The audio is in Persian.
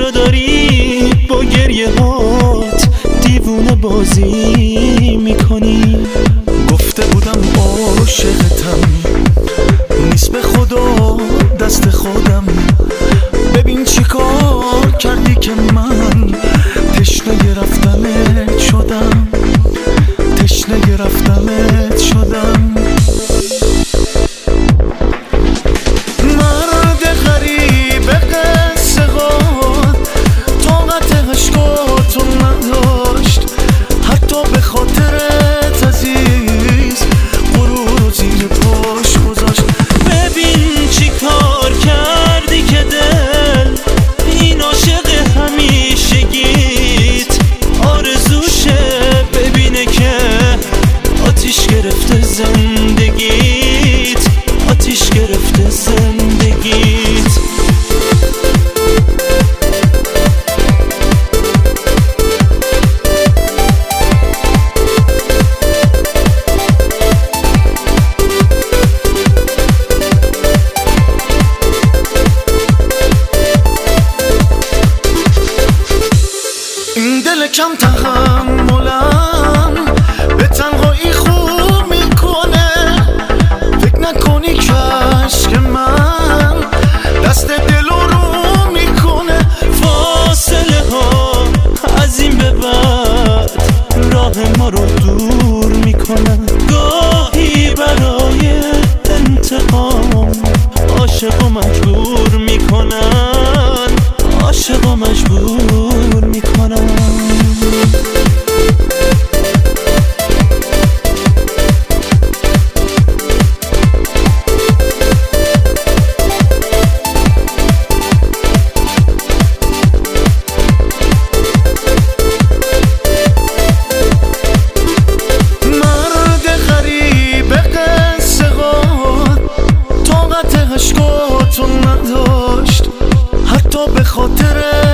چرا داری با گریه هات دیوونه بازی میکنی؟ گفته بودم عاشقتم، نیست به خدا دست خودم. ببین چی کار کردی که من تشنه رفتنت شدم، تشنه رفتنت شدم. مرد غریب قصه ها طاقت عشقاتو نداشت، حتی به خاطرت عزیز غرور و زیر پاش گذاشت. ببین چی کار کردی که دل این عاشق همیشگیت آرزوشه ببینه که آتیش گرفته زندگیت، آتیش گرفته زندگیت. این دل کم تحملم به تنهایی خوب میکنه، فکر نکنی که عشق من دست دل رو میکنه. فاصله ها از این به بعد راه ما رو دور میکنن، گاهی برای انتقام عاشق و مجبور میکنن، عاشق و مجبور میکنن. مرد غریب قصه ها طاقت عشقاتو نداشت، حتی به خاطر